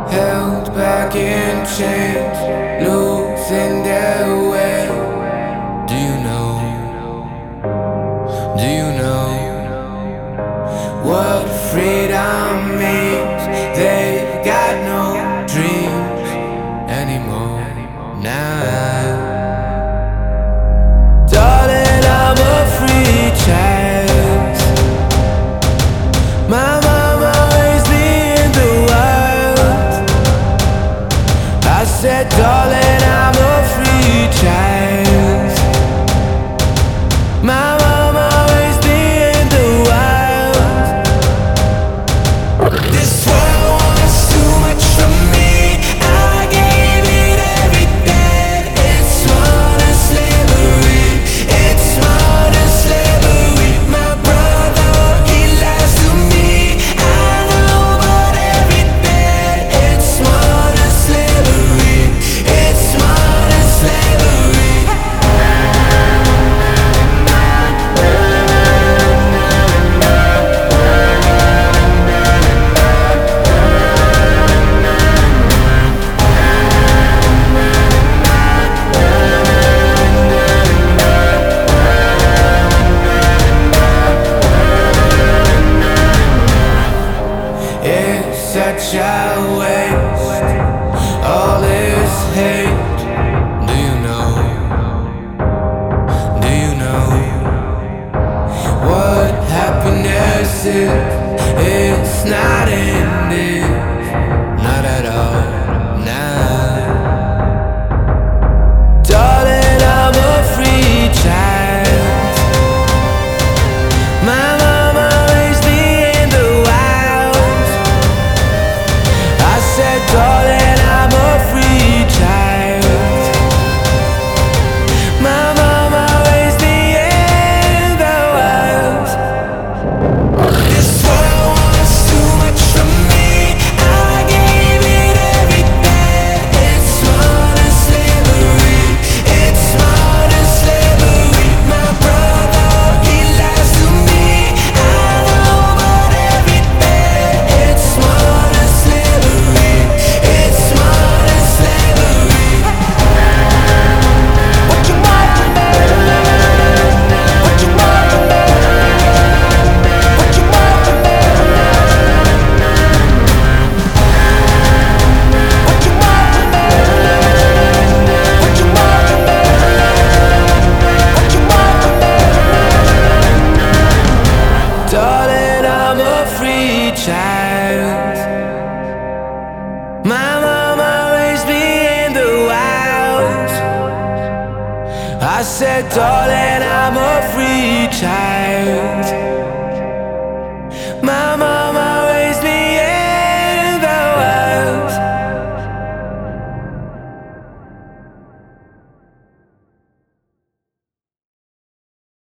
held back in chains, losing their way. Do you know? Do you know what freedom means? They've got no dreams anymore now. Darling, I'm a free child. My mama raised me in the wild. I said, darling, I'm a free child. My mama raised me in the wild. This world wants too much from me. I gave it everything. It's modern slavery. It's modern slavery. My brother, he lies to me. I know about everything. It's modern slavery. It's modern slavery. It's such a waste, all this hate. Do you know? Do you know what happiness is? It's not in this, not at all, nah. Darling, I'm a free child. My mama raised me in the wild. I said, darling, I'm a free child. My mama raised me in the wild. This world wants too much from me. I gave it everything. It's modern slavery. It's modern slavery. My brother, he lies to me. I know about everything. It's modern slavery. It's modern slavery. What you want from me? What you want from me? What you want from me? What you want from me? What you want from me? What you want from me? Darling, I'm a free child. My mama raised me in the wild. I said, darling, I'm a free child. My mama